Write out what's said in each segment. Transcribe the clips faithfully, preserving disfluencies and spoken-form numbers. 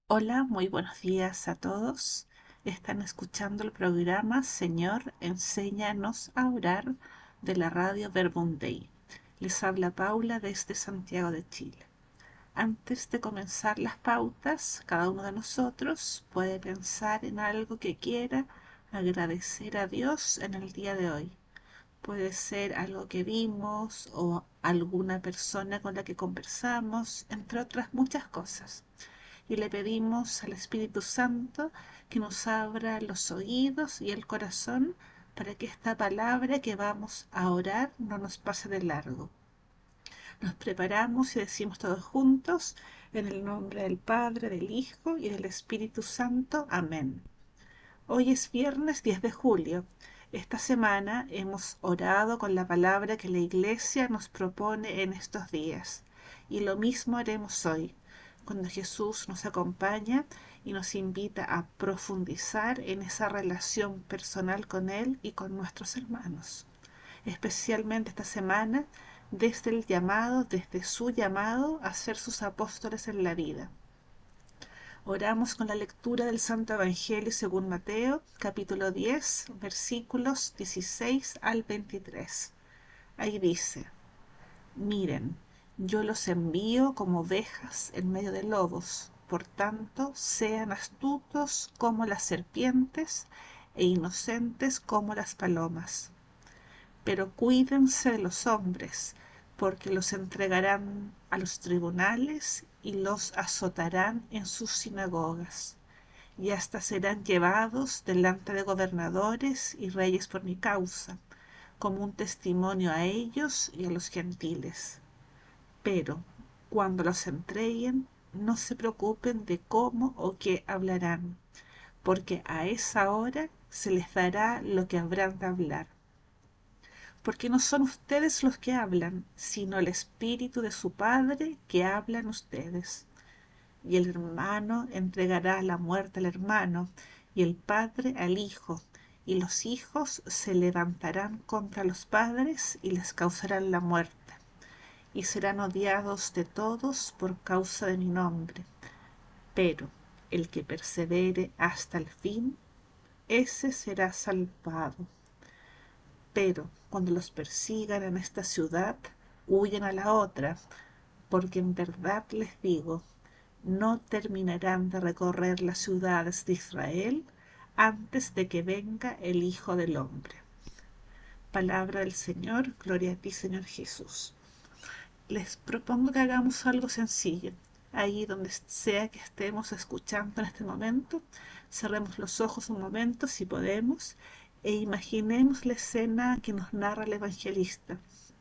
Hola, muy buenos días a todos. Están escuchando el programa Señor, enséñanos a orar de la radio Verbum Dei. Les habla Paula desde Santiago de Chile. Antes de comenzar las pautas, cada uno de nosotros puede pensar en algo que quiera agradecer a Dios en el día de hoy. Puede ser algo que vimos o alguna persona con la que conversamos, entre otras muchas cosas, y le pedimos al Espíritu Santo que nos abra los oídos y el corazón para que esta palabra que vamos a orar no nos pase de largo. Nos preparamos y decimos todos juntos, en el nombre del Padre, del Hijo y del Espíritu Santo. Amén. Hoy es viernes diez de julio. Esta semana hemos orado con la palabra que la Iglesia nos propone en estos días. Y lo mismo haremos hoy, cuando Jesús nos acompaña y nos invita a profundizar en esa relación personal con Él y con nuestros hermanos. Especialmente esta semana, desde el llamado, desde su llamado a ser sus apóstoles en la vida. Oramos con la lectura del Santo Evangelio según Mateo, capítulo diez, versículos dieciséis al veintitrés. Ahí dice: Miren, yo los envío como ovejas en medio de lobos, por tanto, sean astutos como las serpientes e inocentes como las palomas. Pero cuídense de los hombres, porque los entregarán a los tribunales y los azotarán en sus sinagogas, y hasta serán llevados delante de gobernadores y reyes por mi causa, como un testimonio a ellos y a los gentiles. Pero cuando los entreguen, no se preocupen de cómo o qué hablarán, porque a esa hora se les dará lo que habrán de hablar, porque no son ustedes los que hablan, sino el Espíritu de su Padre que habla en ustedes. Y el hermano entregará la muerte al hermano, y el padre al hijo, y los hijos se levantarán contra los padres y les causarán la muerte, y serán odiados de todos por causa de mi nombre. Pero el que persevere hasta el fin, ese será salvado. Pero cuando los persigan en esta ciudad, huyan a la otra, porque en verdad les digo, no terminarán de recorrer las ciudades de Israel antes de que venga el Hijo del Hombre. Palabra del Señor, gloria a ti, Señor Jesús. Les propongo que hagamos algo sencillo. Ahí donde sea que estemos escuchando en este momento, cerremos los ojos un momento si podemos e imaginemos la escena que nos narra el evangelista.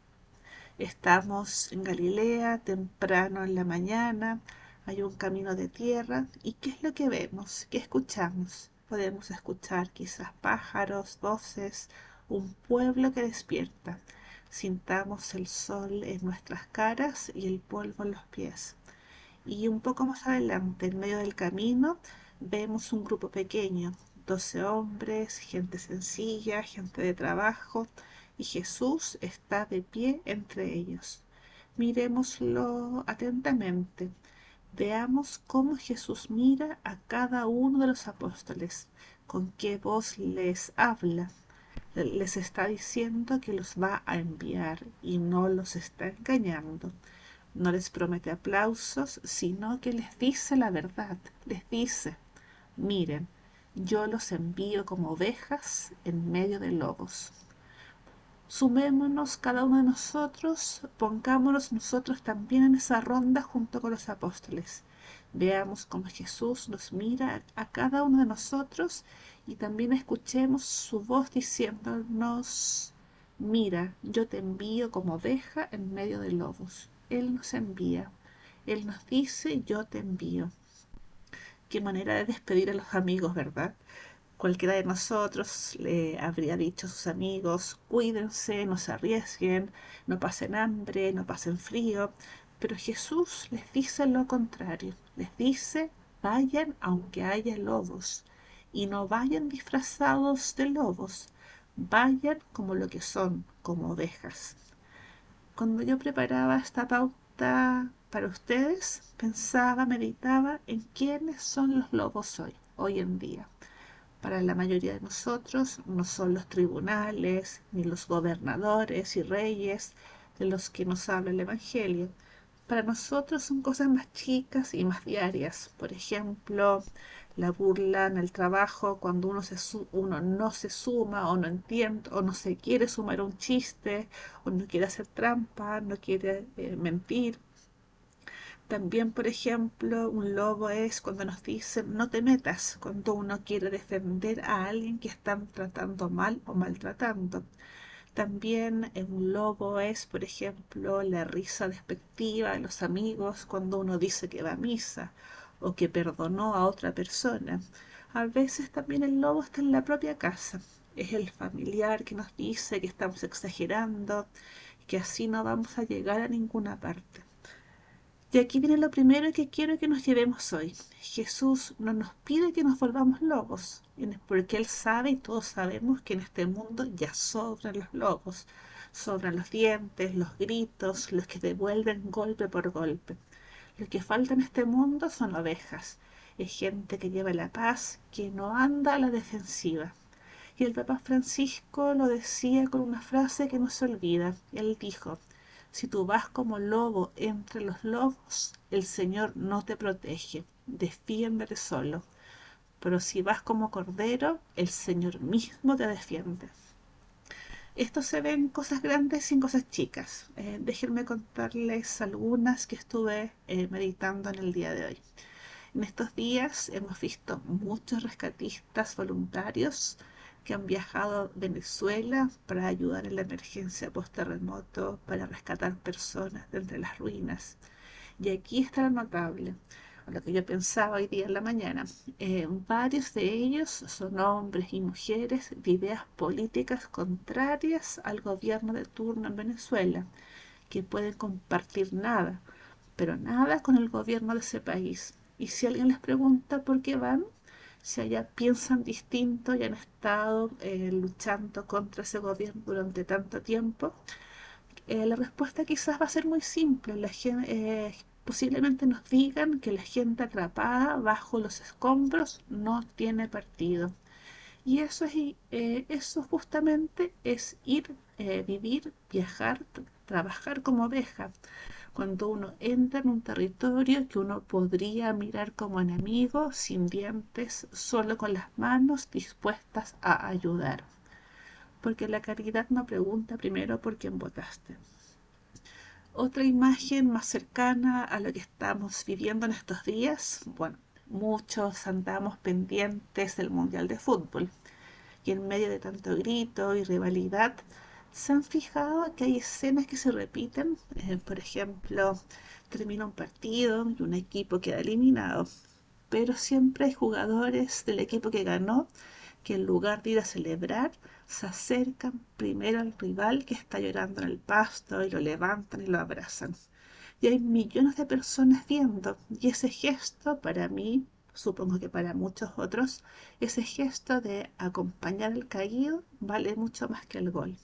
Estamos en Galilea, temprano en la mañana, hay un camino de tierra, ¿y qué es lo que vemos? ¿Qué escuchamos? Podemos escuchar quizás pájaros, voces, un pueblo que despierta. Sintamos el sol en nuestras caras y el polvo en los pies. Y un poco más adelante, en medio del camino, vemos un grupo pequeño, doce hombres, gente sencilla, gente de trabajo, y Jesús está de pie entre ellos. Miremoslo atentamente. Veamos cómo Jesús mira a cada uno de los apóstoles, con qué voz les habla. Les está diciendo que los va a enviar y no los está engañando. No les promete aplausos, sino que les dice la verdad. Les dice: miren, yo los envío como ovejas en medio de lobos. Sumémonos cada uno de nosotros, pongámonos nosotros también en esa ronda junto con los apóstoles. Veamos cómo Jesús nos mira a cada uno de nosotros y también escuchemos su voz diciéndonos: mira, yo te envío como oveja en medio de lobos. Él nos envía. Él nos dice: yo te envío. Qué manera de despedir a los amigos, ¿verdad? Cualquiera de nosotros le habría dicho a sus amigos: cuídense, no se arriesguen, no pasen hambre, no pasen frío. Pero Jesús les dice lo contrario. Les dice: vayan aunque haya lobos. Y no vayan disfrazados de lobos. Vayan como lo que son, como ovejas. Cuando yo preparaba esta pauta, para ustedes, pensaba, meditaba en quiénes son los lobos hoy, hoy en día. Para la mayoría de nosotros no son los tribunales, ni los gobernadores y reyes de los que nos habla el Evangelio. Para nosotros son cosas más chicas y más diarias. Por ejemplo, la burla en el trabajo cuando uno, se uno no se suma o no entiende o no se quiere sumar a un chiste o no quiere hacer trampa, no quiere eh, mentir. También, por ejemplo, un lobo es cuando nos dicen no te metas, cuando uno quiere defender a alguien que están tratando mal o maltratando. También un lobo es, por ejemplo, la risa despectiva de los amigos cuando uno dice que va a misa o que perdonó a otra persona. A veces también el lobo está en la propia casa. Es el familiar que nos dice que estamos exagerando, que así no vamos a llegar a ninguna parte. Y aquí viene lo primero que quiero que nos llevemos hoy. Jesús no nos pide que nos volvamos lobos, porque Él sabe y todos sabemos que en este mundo ya sobran los lobos, sobran los dientes, los gritos, los que devuelven golpe por golpe. Lo que falta en este mundo son ovejas, es gente que lleva la paz, que no anda a la defensiva. Y el Papa Francisco lo decía con una frase que no se olvida. Él dijo: si tú vas como lobo entre los lobos, el Señor no te protege, defiéndete solo. Pero si vas como cordero, el Señor mismo te defiende. Esto se ve en cosas grandes y en cosas chicas. Eh, déjenme contarles algunas que estuve eh, meditando en el día de hoy. En estos días hemos visto muchos rescatistas voluntarios que han viajado a Venezuela para ayudar en la emergencia post-terremoto, para rescatar personas de entre las ruinas. Y aquí está lo notable, lo que yo pensaba hoy día en la mañana. Eh, varios de ellos son hombres y mujeres de ideas políticas contrarias al gobierno de turno en Venezuela, que pueden compartir nada, pero nada con el gobierno de ese país. Y si alguien les pregunta por qué van, si allá piensan distinto y han estado eh, luchando contra ese gobierno durante tanto tiempo, eh, la respuesta quizás va a ser muy simple. La gente, eh, posiblemente nos digan que la gente atrapada bajo los escombros no tiene partido. Y eso es eh, eso justamente es ir, eh, vivir, viajar, trabajar como oveja. Cuando uno entra en un territorio que uno podría mirar como enemigo, sin dientes, solo con las manos dispuestas a ayudar. Porque la caridad no pregunta primero por quién votaste. Otra imagen más cercana a lo que estamos viviendo en estos días, bueno, muchos andamos pendientes del Mundial de Fútbol. Y en medio de tanto grito y rivalidad, ¿se han fijado que hay escenas que se repiten? Eh, por ejemplo, termina un partido y un equipo queda eliminado, pero siempre hay jugadores del equipo que ganó que en lugar de ir a celebrar, se acercan primero al rival que está llorando en el pasto y lo levantan y lo abrazan. Y hay millones de personas viendo, y ese gesto para mí, supongo que para muchos otros, ese gesto de acompañar al caído vale mucho más que el gol.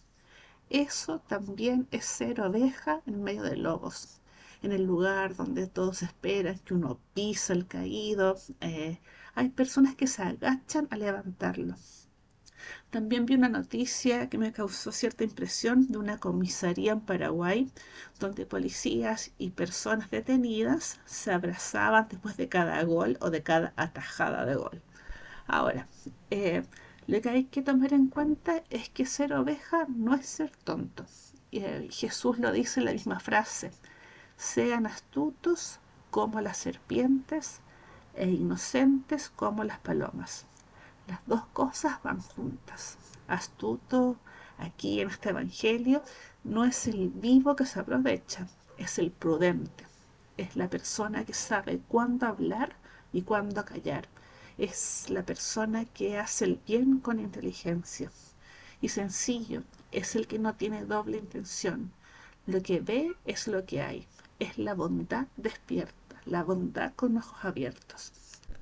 Eso también es ser oveja en medio de lobos. En el lugar donde todos esperan que uno pisa al caído, eh, hay personas que se agachan a levantarlo. También vi una noticia que me causó cierta impresión de una comisaría en Paraguay, donde policías y personas detenidas se abrazaban después de cada gol o de cada atajada de gol. Ahora, eh, lo que hay que tomar en cuenta es que ser oveja no es ser tonto. Eh, Jesús lo dice en la misma frase: sean astutos como las serpientes e inocentes como las palomas. Las dos cosas van juntas. Astuto, aquí en este evangelio, no es el vivo que se aprovecha, es el prudente. Es la persona que sabe cuándo hablar y cuándo callar. Es la persona que hace el bien con inteligencia. Y sencillo, es el que no tiene doble intención. Lo que ve es lo que hay. Es la bondad despierta, la bondad con ojos abiertos.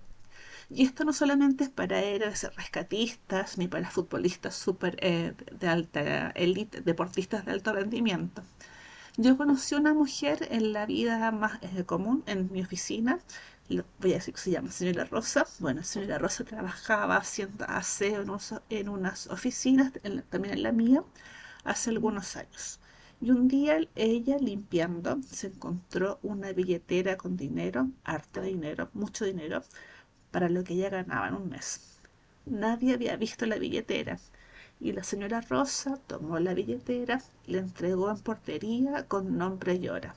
Y esto no solamente es para héroes rescatistas ni para futbolistas super eh, de alta élite, deportistas de alto rendimiento. Yo conocí una mujer en la vida más eh, común, en mi oficina, lo- voy a decir que se llama señora Rosa. Bueno, señora Rosa trabajaba haciendo aseo en, unos- en unas oficinas, en la- también en la mía, hace algunos años. Y un día ella limpiando se encontró una billetera con dinero, harto dinero, mucho dinero, para lo que ella ganaba en un mes. Nadie había visto la billetera y la señora Rosa tomó la billetera, la entregó en portería con nombre y hora.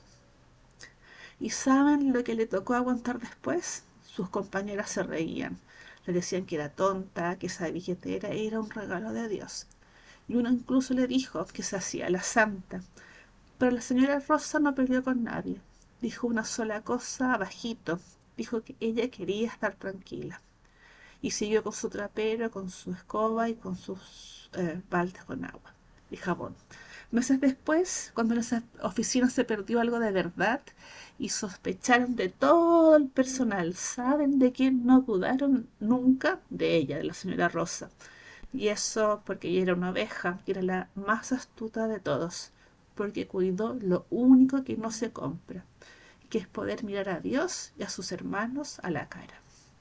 ¿Y saben lo que le tocó aguantar después? Sus compañeras se reían. Le decían que era tonta, que esa billetera era un regalo de Dios. Y uno incluso le dijo que se hacía la santa. Pero la señora Rosa no peleó con nadie. Dijo una sola cosa bajito. Dijo que ella quería estar tranquila. Y siguió con su trapero, con su escoba y con sus eh, baldes con agua y jabón. Meses después, cuando en esa oficina se perdió algo de verdad y sospecharon de todo el personal, ¿saben de quién no dudaron nunca? De ella, de la señora Rosa. Y eso porque ella era una oveja, que era la más astuta de todos, porque cuidó lo único que no se compra, que es poder mirar a Dios y a sus hermanos a la cara.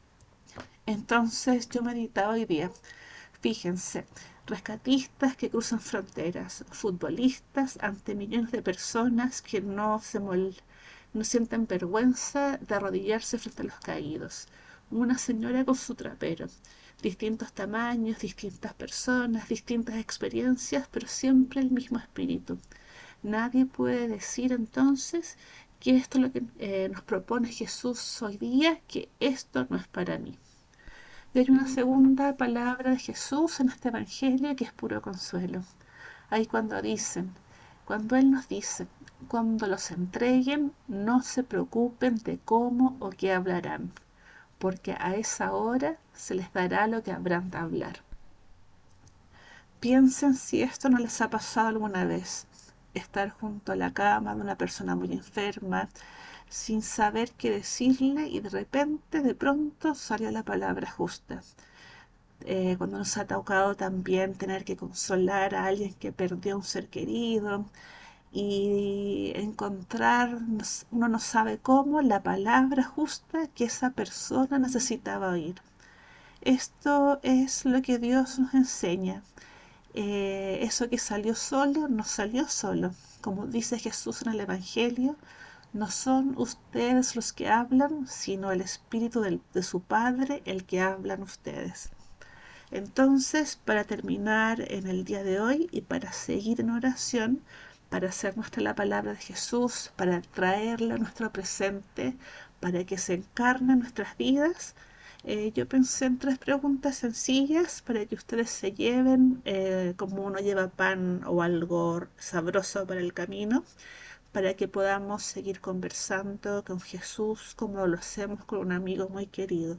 Entonces yo meditaba hoy día, fíjense, rescatistas que cruzan fronteras, futbolistas ante millones de personas que no se mol no sienten vergüenza de arrodillarse frente a los caídos. Una señora con su trapero, distintos tamaños, distintas personas, distintas experiencias, pero siempre el mismo espíritu. Nadie puede decir entonces que esto es lo que eh, nos propone Jesús hoy día, que esto no es para mí. Y hay una segunda palabra de Jesús en este evangelio que es puro consuelo. Ahí cuando dicen, cuando Él nos dice, cuando los entreguen, no se preocupen de cómo o qué hablarán, porque a esa hora se les dará lo que habrán de hablar. Piensen si esto no les ha pasado alguna vez, estar junto a la cama de una persona muy enferma, sin saber qué decirle y de repente, de pronto, salió la palabra justa. Eh, cuando nos ha tocado también tener que consolar a alguien que perdió un ser querido y encontrar, uno no sabe cómo, la palabra justa que esa persona necesitaba oír. Esto es lo que Dios nos enseña. Eh, eso que salió solo, no salió solo. Como dice Jesús en el Evangelio, no son ustedes los que hablan, sino el Espíritu del, de su Padre el que hablan ustedes. Entonces, para terminar en el día de hoy y para seguir en oración, para hacer nuestra la palabra de Jesús, para traerla a nuestro presente, para que se encarne en nuestras vidas, eh, yo pensé en tres preguntas sencillas para que ustedes se lleven, eh, como uno lleva pan o algo sabroso para el camino, para que podamos seguir conversando con Jesús como lo hacemos con un amigo muy querido.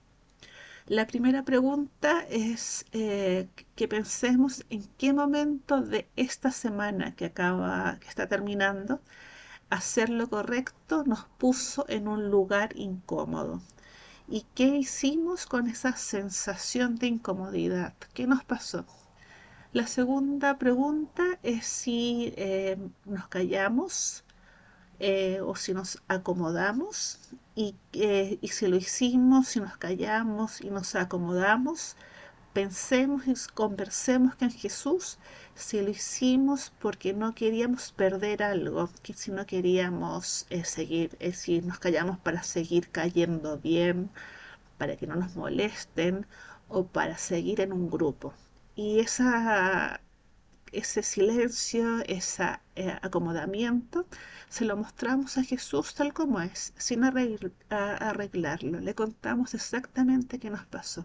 La primera pregunta es eh, que pensemos en qué momento de esta semana que acaba, que está terminando, hacer lo correcto nos puso en un lugar incómodo. ¿Y qué hicimos con esa sensación de incomodidad? ¿Qué nos pasó? La segunda pregunta es si eh, nos callamos eh, o si nos acomodamos y, eh, y si lo hicimos, si nos callamos y nos acomodamos, pensemos y conversemos con Jesús si lo hicimos porque no queríamos perder algo, que si no queríamos eh, seguir, eh, si nos callamos para seguir cayendo bien, para que no nos molesten o para seguir en un grupo. Y esa ese silencio, ese eh, acomodamiento, se lo mostramos a Jesús tal como es, sin arregl arreglarlo. Le contamos exactamente qué nos pasó.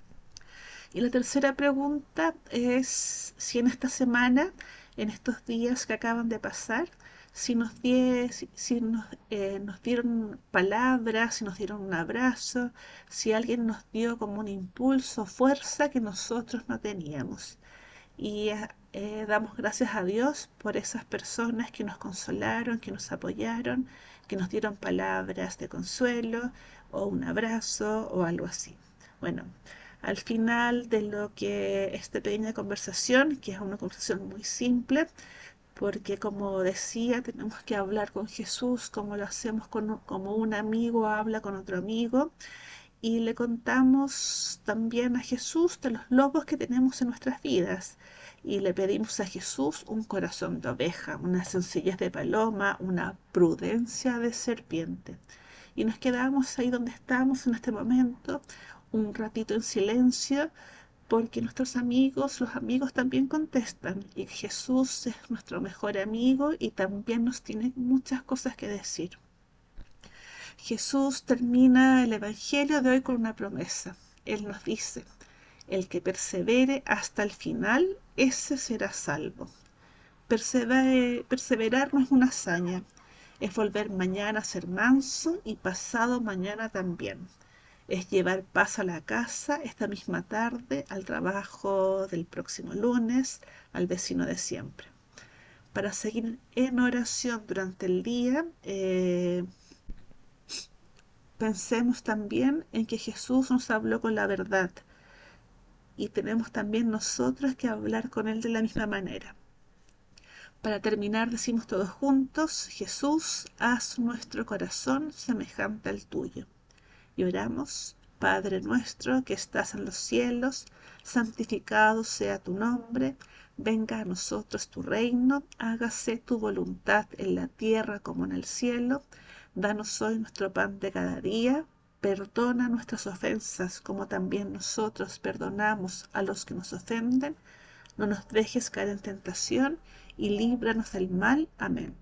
Y la tercera pregunta es si en esta semana, en estos días que acaban de pasar, si nos, die, si, si nos, eh, nos dieron palabras, si nos dieron un abrazo, si alguien nos dio como un impulso, fuerza que nosotros no teníamos. Y eh, damos gracias a Dios por esas personas que nos consolaron, que nos apoyaron, que nos dieron palabras de consuelo o un abrazo o algo así. Bueno, al final de lo que esta pequeña conversación, que es una conversación muy simple, porque como decía, tenemos que hablar con Jesús como lo hacemos con, como un amigo habla con otro amigo, y le contamos también a Jesús de los logros que tenemos en nuestras vidas. Y le pedimos a Jesús un corazón de oveja, una sencillez de paloma, una prudencia de serpiente. Y nos quedamos ahí donde estamos en este momento, un ratito en silencio, porque nuestros amigos, los amigos también contestan. Y Jesús es nuestro mejor amigo y también nos tiene muchas cosas que decir. Jesús termina el Evangelio de hoy con una promesa. Él nos dice: el que persevere hasta el final, ese será salvo. Persevere, perseverar no es una hazaña, es volver mañana a ser manso y pasado mañana también. Es llevar paz a la casa esta misma tarde, al trabajo del próximo lunes, al vecino de siempre. Para seguir en oración durante el día, eh, pensemos también en que Jesús nos habló con la verdad y tenemos también nosotros que hablar con Él de la misma manera. Para terminar, decimos todos juntos: Jesús, haz nuestro corazón semejante al tuyo. Y oramos: Padre nuestro que estás en los cielos, santificado sea tu nombre, venga a nosotros tu reino, hágase tu voluntad en la tierra como en el cielo. Danos hoy nuestro pan de cada día, perdona nuestras ofensas como también nosotros perdonamos a los que nos ofenden. No nos dejes caer en tentación y líbranos del mal. Amén.